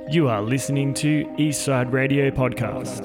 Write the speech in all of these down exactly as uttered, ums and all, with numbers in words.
You are listening to Eastside Radio Podcast.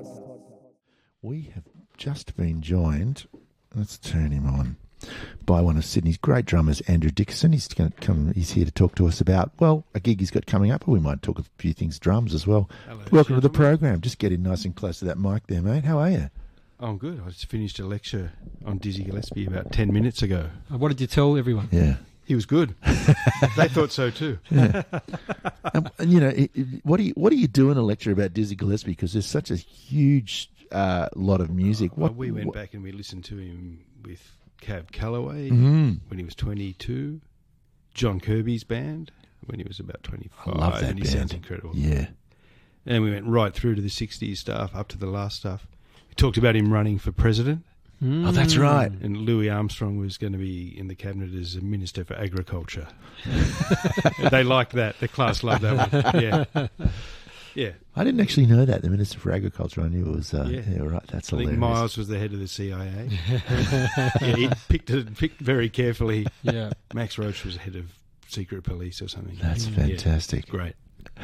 We have just been joined, let's turn him on, by one of Sydney's great drummers, Andrew Dickerson. He's going to come. He's here to talk to us about, well, a gig he's got coming up, but we might talk a few things drums as well. Hello, Welcome to the gentlemen. program. Just get in nice and close to that mic there, mate. How are you? Oh, I'm good. I just finished a lecture on Dizzy Gillespie about ten minutes ago. Uh, What did you tell everyone? Yeah. He was good. They thought so too. Yeah. um, and, you know, it, it, what do you what do you do in a lecture about Dizzy Gillespie? Because there's such a huge uh, lot of music. Well, What we went what, back and we listened to him with Cab Calloway Mhm. when he was twenty-two, John Kirby's band when he was about twenty-five. I love that and he band. sounds incredible. Yeah. And we went right through to the sixties stuff, up to the last stuff. We talked about him running for president. Oh, that's right. And Louis Armstrong was going to be in the cabinet as a minister for agriculture. They liked that. The class loved that one. Yeah, yeah. I didn't actually know that. The Minister for Agriculture, I knew it was. Uh, yeah. Yeah. right. That's I think hilarious. Miles was the head of the C I A. Yeah, he picked it picked very carefully. Yeah. Max Roach was head of secret police or something. That's Yeah, fantastic. great.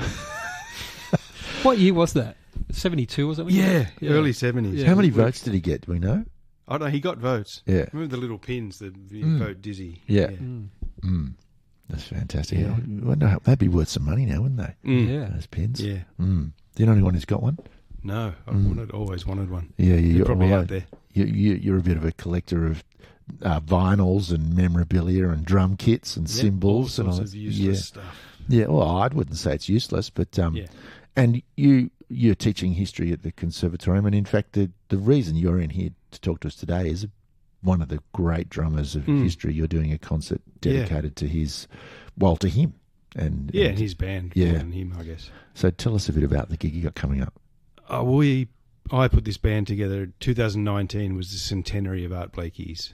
What year was that? seventy-two or something? Yeah, early seventies. Yeah. How many We- votes did he get? Do we know? I don't know. He got votes. Yeah. Remember the little pins that you Mm. vote Dizzy? Yeah. Mm. Mm. That's fantastic. Yeah. I wonder how, they'd be worth some money now, wouldn't they? Mm. Yeah. Those pins. Yeah. Mm. Do you know anyone who's got one? No, I Mm. wanted, always wanted one. Yeah, They're you're probably well, out there. You, you, you're a bit of a collector of uh, vinyls and memorabilia and drum kits and Yeah, cymbals all and all sorts that. of useless Yeah, stuff. yeah. Well, I wouldn't say it's useless, but um, Yeah. and you you're teaching history at the Conservatorium, and in fact, the the reason you're in here to talk to us today is one of the great drummers of Mm. history. You're doing a concert Yeah. dedicated to his, well, to him, and Yeah, and and his band Yeah. more than him, I guess. so tell us a bit about the gig you got coming up. Uh, we, I put this band together. twenty nineteen was the centenary of Art Blakey's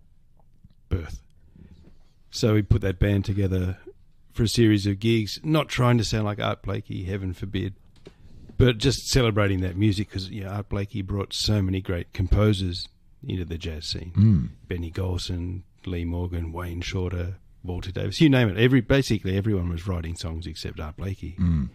birth. So we put that band together for a series of gigs, not trying to sound like Art Blakey, heaven forbid, but just celebrating that music because you know, Art Blakey brought so many great composers into the jazz scene. Mm. Benny Golson, Lee Morgan, Wayne Shorter, Walter Davis, you name it. Every basically everyone was writing songs except Art Blakey. Mm.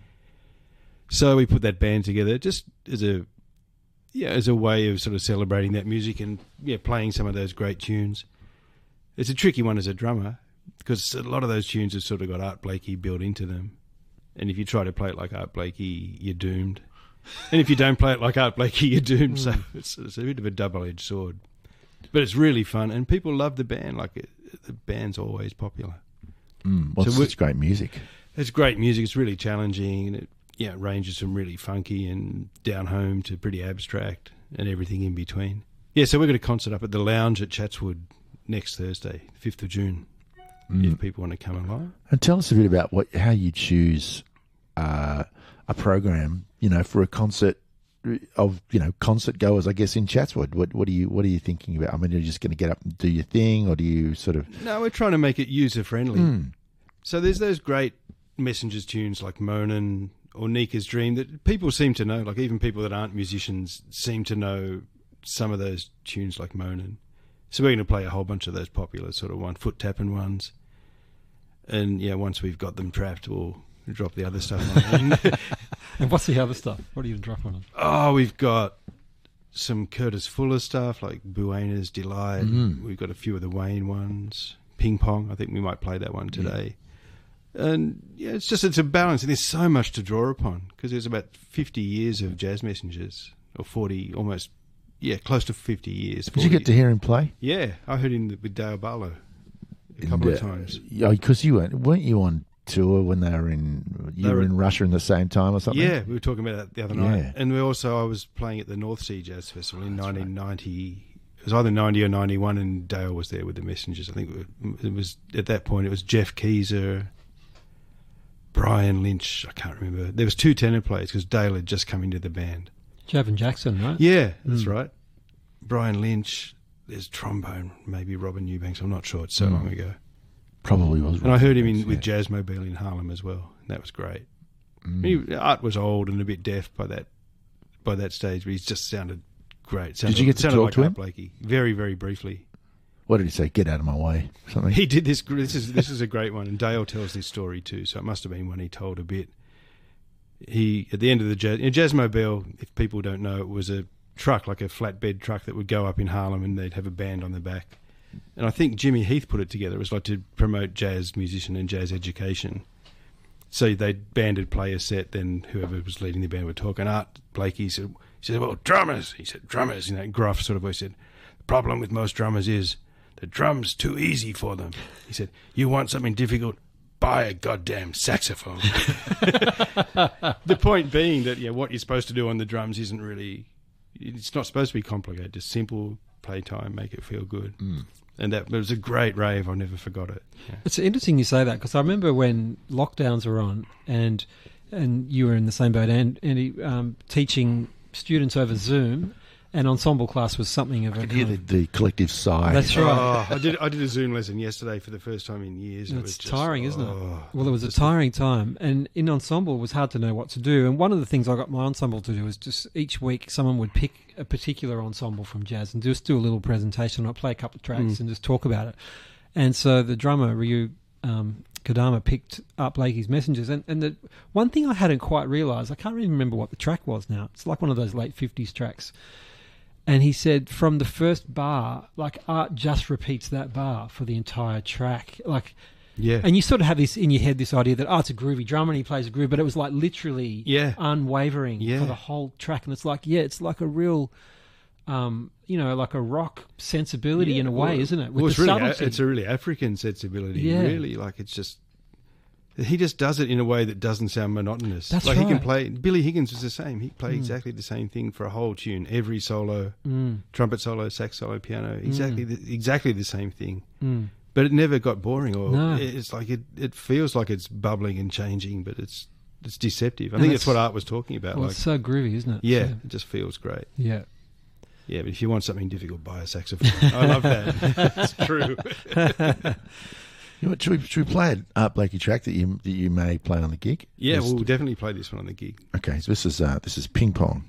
So we put that band together just as a yeah, as a way of sort of celebrating that music and yeah, playing some of those great tunes. It's a tricky one as a drummer because a lot of those tunes have sort of got Art Blakey built into them. And if you try to play it like Art Blakey, you're doomed. And if you don't play it like Art Blakey, you're doomed. So it's, it's a bit of a double-edged sword. But it's really fun, and people love the band. Like it, the band's always popular. Mm. Well, So it's we- such great music. It's great music. It's really challenging, and it yeah it ranges from really funky and down home to pretty abstract and everything in between. Yeah, so we've got a concert up at the Lounge at Chatswood next Thursday, fifth of June. Mm. If people want to come along. And tell us a bit about what how you choose uh, a program, you know, for a concert of you know concert goers, I guess in Chatswood. What what are you what are you thinking about? I mean, are you just going to get up and do your thing, or do you sort of? No, we're trying to make it user friendly. Mm. So there's those great Messengers tunes like Moanin' or Nika's Dream that people seem to know. Like even people that aren't musicians seem to know some of those tunes like Moanin'. So we're going to play a whole bunch of those popular sort of one foot tapping ones. And yeah, once we've got them trapped, we'll drop the other stuff on. And what's the other stuff? What are you dropping on? Oh, we've got some Curtis Fuller stuff like Buena's Delight. Mhm. We've got a few of the Wayne ones. Ping Pong, I think we might play that one today. And yeah, it's just it's a balance, and there's so much to draw upon because there's about fifty years of Jazz Messengers, or forty, almost, yeah, close to fifty years. Did you get to hear him play? Yeah, I heard him with Dale Barlow a couple And, of uh, times. Yeah, because you weren't weren't you on tour when they were in you They were were- in Russia in the same time or something? Yeah, we were talking about that the other Yeah. night. And we also, I was playing at the North Sea Jazz Festival in nineteen ninety. It was either ninety or ninety-one, and Dale was there with the Messengers. I think it was, at that point, it was Jeff Keezer, Brian Lynch, I can't remember. There was two tenor players because Dale had just come into the band. Javin Jackson, right? Yeah, that's Mm. right. Brian Lynch, there's trombone, maybe Robin Eubanks, I'm not sure, it's so Mm. long ago. Probably was. And I heard him in yeah. with Jazzmobile in Harlem as well. And that was great. Mm. He, Art was old and a bit deaf by that by that stage, but he just sounded great. Sounded, you get to sounded talk like to Art him? Blakey. Very, very briefly. What did he say? Get out of my way. Something. He did this. This is this is a great one, and Dale tells this story too. So it must have been one he told a bit. he at the end of the jazz, you know, Jazzmobile, if people don't know, it was a truck, like a flatbed truck that would go up in Harlem and they'd have a band on the back. And I think Jimmy Heath put it together. It was like to promote jazz musician and jazz education. So they'd banded play a set, then whoever was leading the band would talk. And Art Blakey said, he said, well, drummers. He said, drummers, in that gruff sort of voice. He said, the problem with most drummers is the drum's too easy for them. He said, you want something difficult? Buy a goddamn saxophone. The point being that, yeah, what you're supposed to do on the drums isn't really, it's not supposed to be complicated. Just simple playtime, make it feel good. Mm. And that it was a great rave. I never forgot it. Yeah. It's interesting you say that, because I remember when lockdowns were on and and you were in the same boat, and Andy, um, teaching students over Zoom, and ensemble class was something of a... I could hear the, the collective sigh. That's right. Oh, I did I did a Zoom lesson yesterday for the first time in years. And it it's was just, tiring, isn't it? oh, Well, it was a tiring time. And in ensemble, it was hard to know what to do. And one of the things I got my ensemble to do was just each week someone would pick a particular ensemble from jazz and just do a little presentation. I'd play a couple of tracks mm. and just talk about it. And so the drummer, Ryu um, Kodama, picked up Blakey's Messengers. And, and the one thing I hadn't quite realised, I can't really remember what the track was now. It's like one of those late fifties tracks. And he said from the first bar, like Art just repeats that bar for the entire track. Like, yeah. And you sort of have this in your head, this idea that Art's a groovy drummer and he plays a groove, but it was like literally yeah. unwavering yeah. for the whole track. And it's like, yeah, it's like a real, um, you know, like a rock sensibility yeah. in a way, well, isn't it? With well, it's, the really, subtlety. it's a really African sensibility, yeah. really. Like, it's just... He just does it in a way that doesn't sound monotonous. That's like right. He can play. Billy Higgins was the same. He played mm. exactly the same thing for a whole tune, every solo, mm. trumpet solo, sax solo, piano, exactly, mm. the, exactly the same thing. Mm. But it never got boring, or no. it's like it. It feels like it's bubbling and changing, but it's it's deceptive. I and think that's what Art was talking about. Well, like, it's so groovy, isn't it? Yeah, so, it just feels great. Yeah. Yeah, but if you want something difficult, buy a saxophone. I love that. It's true. You know, should, we, should we play an Art Blakey track that you that you may play on the gig? Yeah, Just, we'll definitely play this one on the gig. Okay, so this is uh, this is Ping Pong.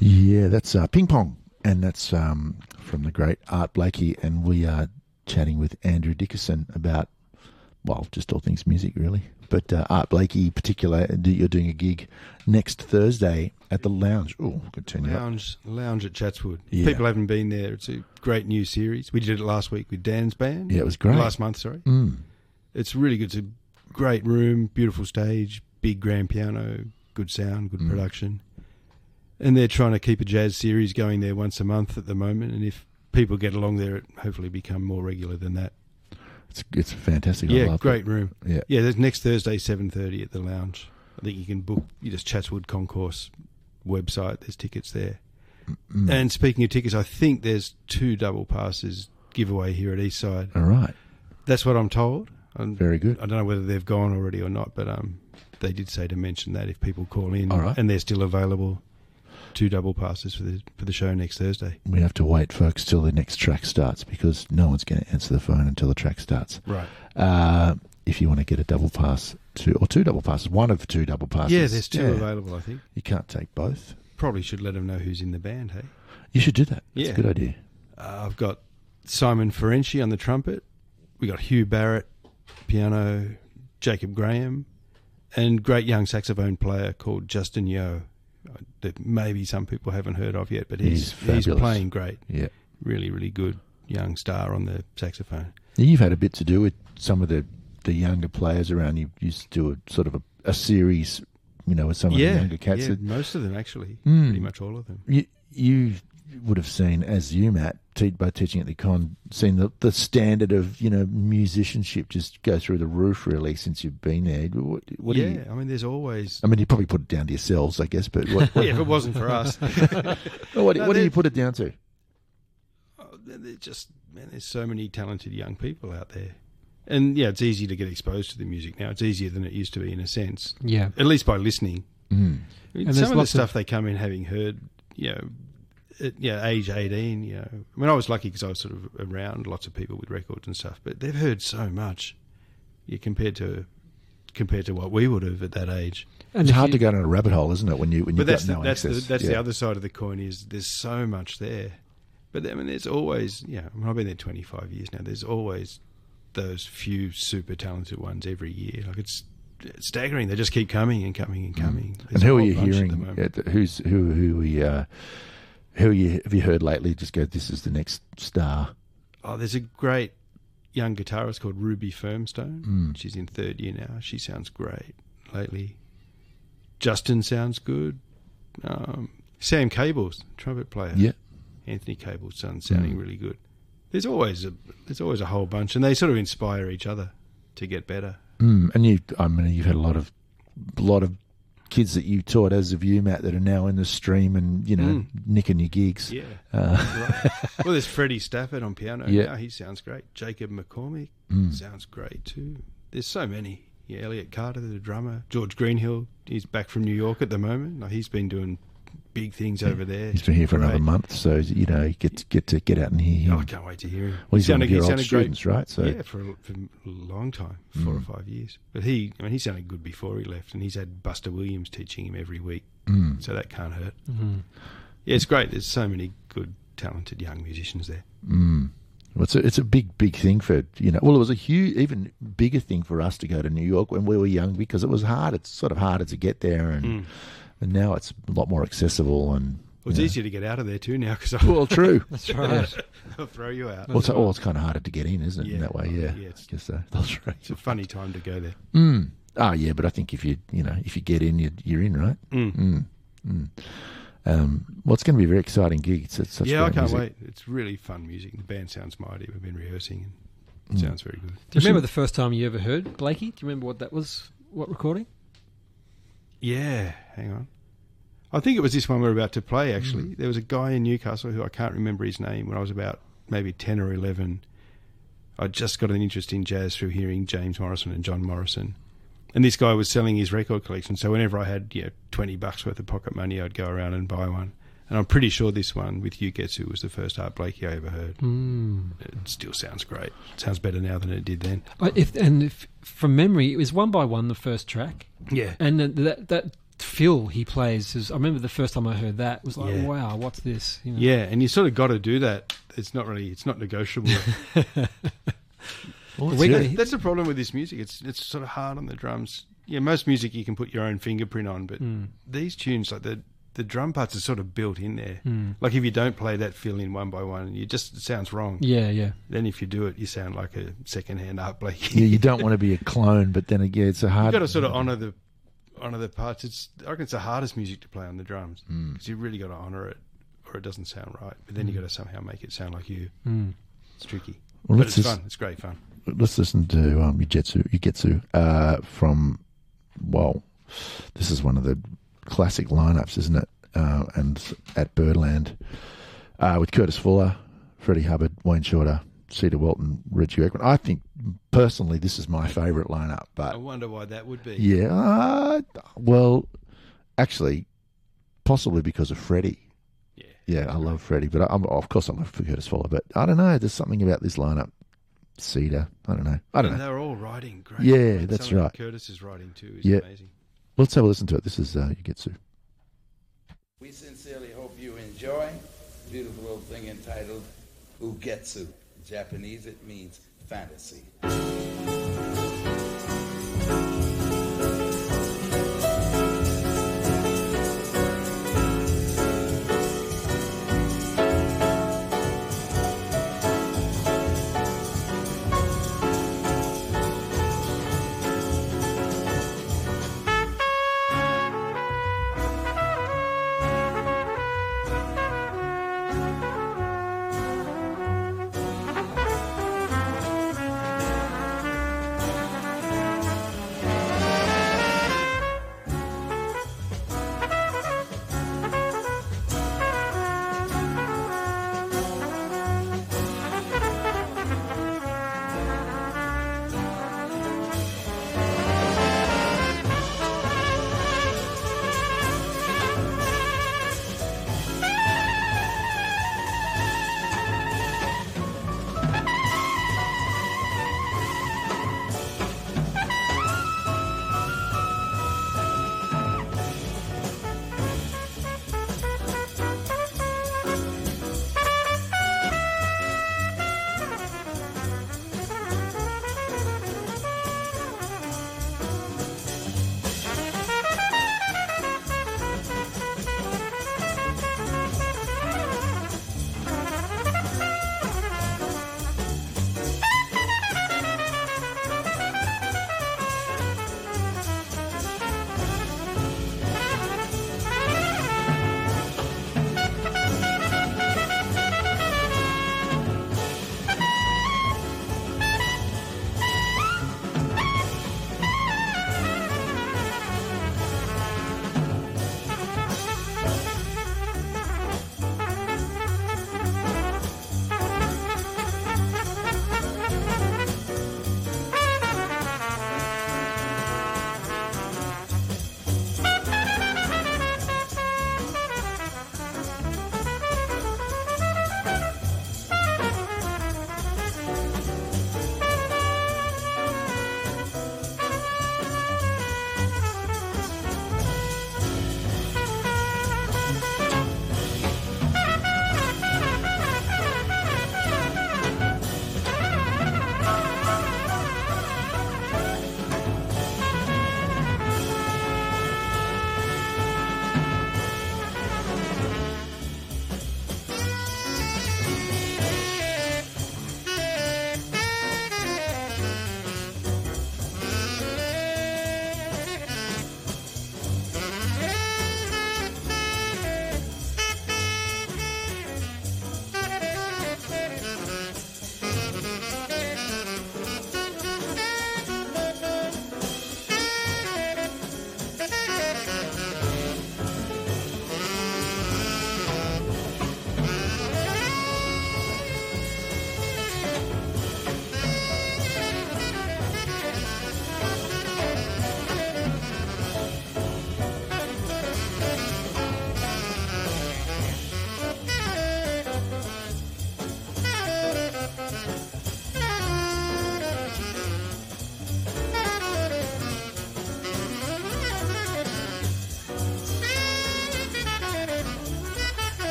Yeah, that's uh, Ping Pong, and that's um, from the great Art Blakey, and we are chatting with Andrew Dickerson about, well, just all things music, really. But uh, Art Blakey, in particular, you're doing a gig next Thursday at the Lounge. Oh, good turn you up. Lounge, Lounge at Chatswood. Yeah. People haven't been there. It's a great new series. We did it last week with Dan's band. Yeah, it was great. Last month, sorry. Mm. It's really good. It's a great room, beautiful stage, big grand piano, good sound, good Mm. production. And they're trying to keep a jazz series going there once a month at the moment. And if people get along there, it hopefully become more regular than that. It's it's fantastic. I Yeah, love great it. room. Yeah. Yeah, there's next Thursday, seven thirty at the Lounge. I think you can book, you just Chatswood Concourse website, there's tickets there. Mm. And speaking of tickets, I think there's two double passes giveaway here at Eastside. All right. That's what I'm told. I'm, Very good. I don't know whether they've gone already or not, but um, they did say to mention that if people call in All right. and they're still available, two double passes for the for the show next Thursday. We have to wait, folks, till the next track starts because no one's going to answer the phone until the track starts. Right. Uh, if you want to get a double pass, two or two double passes, one of two double passes. Yeah, there's two Yeah. available, I think. You can't take both. Probably should let them know who's in the band, hey? You should do that. That's Yeah. a good idea. Uh, I've got Simon Ferenczi on the trumpet. We got Hugh Barrett, piano, Jacob Graham, and great young saxophone player called Justin Yeo, uh, that maybe some people haven't heard of yet, but he's He's he's, fabulous. playing great. Yeah. Really, really good young star on the saxophone. You've had a bit to do with some of the, the younger players around. You used to do a sort of a, a series, you know, with some of yeah, the younger cats. yeah, that- most of them actually, Mm. pretty much all of them. You, you would have seen, as you, Matt, te- by teaching at the con, seen the, the standard of, you know, musicianship just go through the roof, really, since you've been there. What, what do yeah, you, I mean, there's always. I mean, you probably put it down to yourselves, I guess, but what, what, yeah, if it wasn't for us, what, No, what do there- you put it down to? Oh, they're just, man, there's so many talented young people out there. And yeah, it's easy to get exposed to the music now. It's easier than it used to be in a sense, Yeah. at least by listening. Mm. I mean, And some there's of the lots of- stuff they come in having heard, you know, at yeah, age eighteen, you know. I mean, I was lucky because I was sort of around lots of people with records and stuff, but they've heard so much, yeah, compared to compared to what we would have at that age. And It's if hard you- to go down a rabbit hole, isn't it, when, you, when But you've that's got the, no that's access? the, that's Yeah. the other side of the coin is there's so much there. But I mean, there's always, yeah, I mean, I've been there twenty-five years now. There's always those few super talented ones every year. Like it's, it's staggering. They just keep coming and coming and coming. And There's a who are whole you bunch at the hearing? moment. At the, who's who? Who we? Uh, who you have you heard lately? Just go. This is the next star. Oh, there's a great young guitarist called Ruby Firmstone. Mm. She's in third year now. She sounds great lately. Justin sounds good. Um, Sam Cable's trumpet player. Yeah. Anthony Cable's son sounding Mm. really good. There's always a there's always a whole bunch, and they sort of inspire each other to get better. Mm. And you, I mean, you've had a lot of, a lot of kids that you taught, as of you, Matt, that are now in the stream and you know Mm. nicking your gigs. Yeah. Uh, Right. Well, there's Freddie Stafford on piano. Yeah. Now. He sounds great. Jacob McCormick Mm. sounds great too. There's so many. Yeah, Elliot Carter, the drummer. George Greenhill, he's back from New York at the moment. Like, he's been doing big things over there. He's been here for Great. another month, so you know you get to, get to get out and hear Oh, him. I can't wait to hear him. Well, he's He one of sounded- your he old sounded great. students, right? So Yeah, for a, for a long time, four Mm. or five years. But he, I mean, he sounded good before he left, and he's had Buster Williams teaching him every week, mm. so that can't hurt. Mhm. Yeah, it's great. There's so many good, talented young musicians there. Mm. Well, it's a, it's a big, big thing for, you know, well, it was a huge, even bigger thing for us to go to New York when we were young because it was hard. It's sort of harder to get there, and, Mm. and now it's a lot more accessible. And Well, it's you know. easier to get out of there too now because Well, true. That's right. I'll throw you out. Well, it's, well, it's kind of harder to get in, isn't it, in Yeah. that way? Yeah. Yeah, it's- I guess so. That's right. It's a funny time to go there. Mm. Oh, yeah, but I think if you, you know, if you get in, you're, you're in, right? Mm. Mm. Mm. Um, well, it's going to be a very exciting gig. It's, it's such Yeah, I great can't music. wait. It's really fun music. The band sounds mighty. We've been rehearsing, and Mm. it sounds very good. Do you remember the first time you ever heard Blakey? Do you remember what that was? What recording? Yeah, hang on. I think it was this one we're about to play, actually. Mm. There was a guy in Newcastle who I can't remember his name when I was about maybe ten or eleven. I just got an interest in jazz through hearing James Morrison and John Morrison. And this guy was selling his record collection, so whenever I had you know, twenty bucks worth of pocket money, I'd go around and buy one. And I'm pretty sure this one with Hugh Getsu was the first Art Blakey I ever heard. Mm. It still sounds great. It sounds better now than it did then. I- If and if from memory, it was one by one the first track, Yeah. and then that that fill he plays is, I remember the first time I heard that, it was like, Yeah. wow, what's this? You know? Yeah, and you sort of got to do that. It's not really, it's not negotiable. Well, We that's got- it. That's the problem with this music. It's it's sort of hard on the drums. Yeah, most music you can put your own fingerprint on, but Mm. these tunes, like the the drum parts, are sort of built in there. Mm. Like if you don't play that fill in one by one, you just it sounds wrong. Yeah, yeah. Then if you do it, you sound like a second-hand Art Blakey. Yeah, you don't want to be a clone, but then again, it's a hard. You've got to sort of honour the honour the parts. It's I reckon it's the hardest music to play on the drums Mm. because you really got to honour it, or it doesn't sound right. But then you got to somehow make it sound like you. Mm. It's tricky, Well, but let's it's just- fun. It's great fun. Let's listen to um, Ugetsu, Ugetsu uh, from, well, this is one of the classic lineups, isn't it? Uh, and at Birdland uh, with Curtis Fuller, Freddie Hubbard, Wayne Shorter, Cedar Walton, Reggie Ekman. I think, personally, this is my favourite lineup. I But, wonder why that would be. yeah, uh, well, actually, possibly because of Freddie. Yeah, Yeah, I love Freddie, but I, I'm, of course I love Curtis Fuller. But I don't know, there's something about this lineup. Cedar, I don't know. I don't and know. they're all writing great. Yeah, And that's some of right. Curtis's writing too is Yeah. amazing. Let's have a listen to it. This is uh, Ugetsu. We sincerely hope you enjoy a beautiful little thing entitled Ugetsu. In Japanese, it means fantasy. Thank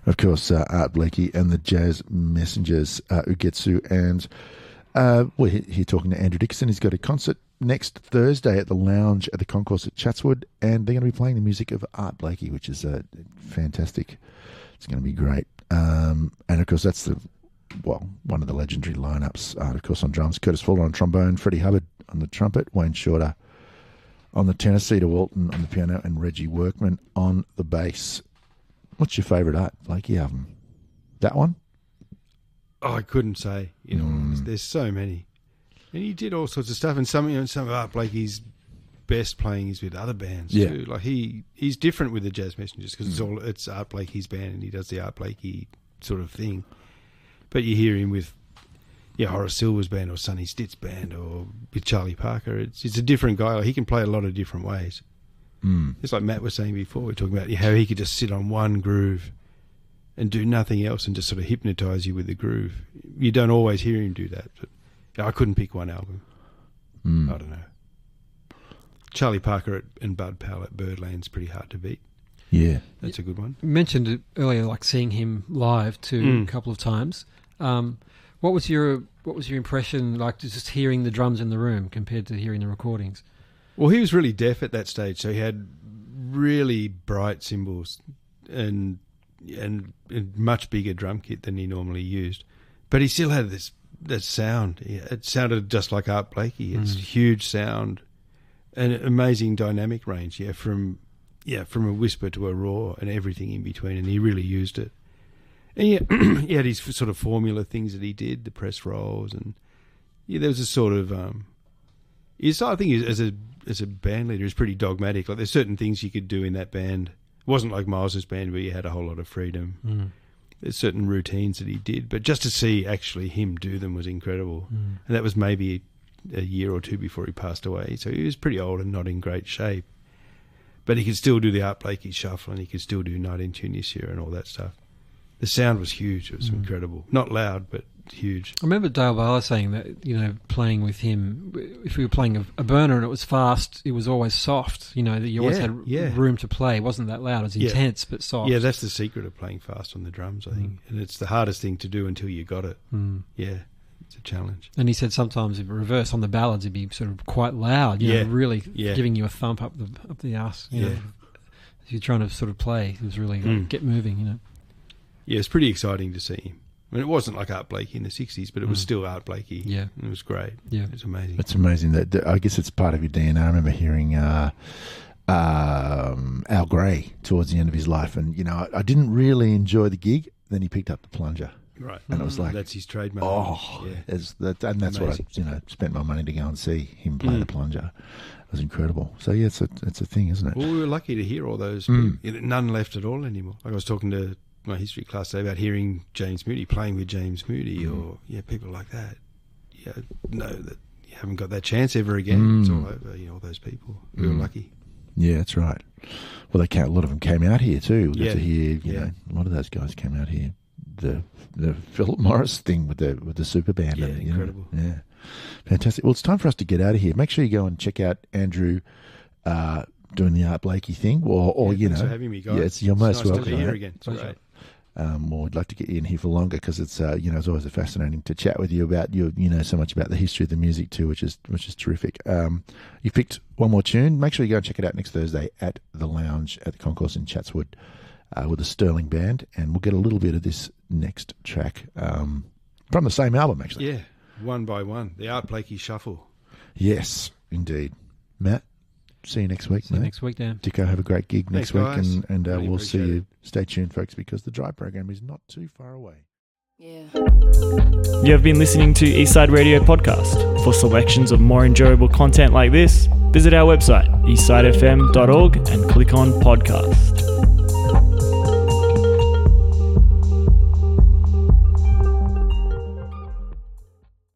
Of course, uh, Art Blakey and the Jazz Messengers, uh, Ugetsu. And uh, we're here talking to Andrew Dickinson. He's got a concert next Thursday at the Lounge at the Concourse at Chatswood, and they're going to be playing the music of Art Blakey, which is uh, fantastic. It's going to be great. Um, and, of course, that's the well one of the legendary lineups. Uh, of course, on drums, Curtis Fuller on trombone, Freddie Hubbard on the trumpet, Wayne Shorter on the tenor, Cedar Walton on the piano, and Reggie Workman on the bass. What's your favourite Art Blakey album? That one? Oh, I couldn't say. You know, Mm. there's, there's so many, and he did all sorts of stuff. And some, you know, some of Art Blakey's best playing is with other bands Yeah. too. Like he, he's different with the Jazz Messengers because it's all it's Art Blakey's band, and he does the Art Blakey sort of thing. But you hear him with, yeah, Horace Silver's band or Sonny Stitt's band or with Charlie Parker. It's it's a different guy. Like he can play a lot of different ways. Mm. It's like Matt was saying before. We were talking about how he could just sit on one groove and do nothing else and just sort of hypnotise you with the groove. You don't always hear him do that. But I couldn't pick one album. Mm. I don't know. Charlie Parker at, and Bud Powell at Birdland's pretty hard to beat. Yeah. That's a good one. You mentioned it earlier, like seeing him live too Mm. a couple of times. Um, what was your what was your impression like just hearing the drums in the room compared to hearing the recordings? Well, he was really deaf at that stage, so he had really bright cymbals and and a much bigger drum kit than he normally used. But he still had this that sound. It sounded just like Art Blakey. It's Mm. huge sound and amazing dynamic range. Yeah, from yeah from a whisper to a roar and everything in between. And he really used it. And yeah, he had his sort of formula things that he did, the press rolls, and yeah, there was a sort of um, he's, I think as a as a band leader, he's pretty dogmatic. Like there's certain things you could do in that band. It wasn't like Miles's band where you had a whole lot of freedom. Mm. There's certain routines that he did, but just to see actually him do them was incredible. Mm. And that was maybe a, a year or two before he passed away, so he was pretty old and not in great shape. But he could still do the Art Blakey shuffle, and he could still do Night in Tunisia and all that stuff. The sound was huge. It was Mm. incredible. Not loud, but huge. I remember Dale Barlow saying that, you know, playing with him, if we were playing a, a burner and it was fast, it was always soft, you know, that you always Yeah, had yeah. room to play. It wasn't that loud. It was Yeah. intense but soft. Yeah, that's the secret of playing fast on the drums, I think. And it's the hardest thing to do until you got it. Mm. Yeah, it's a challenge. And he said sometimes in reverse on the ballads it'd be sort of quite loud, you Yeah. know, really Yeah. giving you a thump up the up the ass. You Yeah. know, if you're trying to sort of play, it was really like, Mm. get moving, you know. Yeah, it's pretty exciting to see him. I mean, it wasn't like Art Blakey in the sixties, but it was Mm. still Art Blakey. Yeah. It was great. Yeah. It was amazing. It's amazing that, that I guess it's part of your D N A. I remember hearing uh, um, Al Gray towards the end of his life, and you know I, I didn't really enjoy the gig. Then he picked up the plunger, Right. and it was like, That's his trademark. oh, Yeah. as that, and that's Amazing. what I you know spent my money to go and see him play Mm. the plunger. It was incredible. So yeah, it's a it's a thing, isn't it? Well, we were lucky to hear all those. Mm. people. None left at all anymore. Like I was talking to my history class today about hearing James Moody, playing with James Moody, Mm. or yeah, people like that. Yeah, know that you haven't got that chance ever again. It's Mm. all over. You know, all those people. We were Mm. lucky. Yeah, that's right. Well, they came, a lot of them came out here too. We got Yeah, to hear, you yeah. know, a lot of those guys came out here. The the Philip Morris thing with the with the super band. Yeah, and, you know, incredible. yeah, fantastic. Well, it's time for us to get out of here. Make sure you go and check out Andrew uh, doing the Art Blakey thing, or or Yeah, you thanks know, for having me, guys. yeah, it's, you're It's most nice welcome. to be here mate. again. It's Pleasure. great. Um, well, we'd like to get you in here for longer because it's uh, you know it's always fascinating to chat with you about you you know so much about the history of the music too, which is which is terrific. Um, you picked one more tune. Make sure you go and check it out next Thursday at the Lounge at the Concourse in Chatswood uh, with the Sterling Band, and we'll get a little bit of this next track um, from the same album actually. Yeah, one by one. The Art Blakey Shuffle. Yes, indeed. Matt, see you next week. See you mate. next week, Dan. Dicko, have a great gig Thanks, next week, guys. and, and uh, Really we'll see appreciate you. it. Stay tuned, folks, because the Drive program is not too far away. Yeah. You have been listening to Eastside Radio Podcast. For selections of more enjoyable content like this, visit our website, eastside f m dot org, and click on Podcast.